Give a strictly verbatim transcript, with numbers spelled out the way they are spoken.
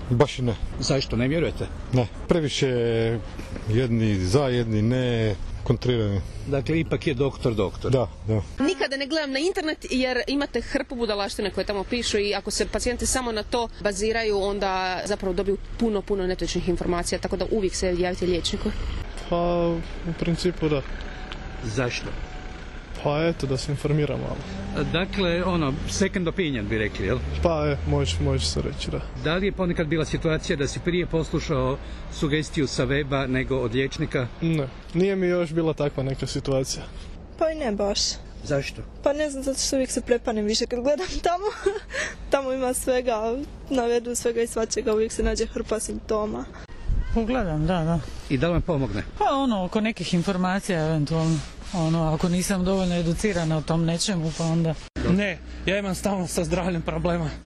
Baš i ne. Zašto, ne vjerujete? Ne, previše jedni za, jedni ne, kontrirani. Dakle, ipak je doktor doktor. Da, da. Nikada ne gledam na internet jer imate hrpu budalaštine koje tamo pišu i ako se pacijenti samo na to baziraju, onda zapravo dobiju puno, puno netočnih informacija, tako da uvijek se javite liječniku. Pa, u principu da. Zašto? Pa eto, da se informira malo. Dakle, ono, second opinion bi rekli, jel? Pa je, može, može se reći, da. Da li je ponekad bila situacija da si prije poslušao sugestiju sa weba nego od liječnika? Ne, nije mi još bila takva neka situacija. Pa i ne baš. Zašto? Pa ne znam, zato što uvijek se prepanem više kad gledam tamo. Tamo ima svega, navedu svega i svačega, uvijek se nađe hrpa simptoma. Pogledam, da, da. I da li vam pomogne? Pa ono, oko nekih informacija eventualno. Ono, ako nisam dovoljno educirana o tom nečemu, pa onda... Ne, ja imam stalno sa zdravljem problema.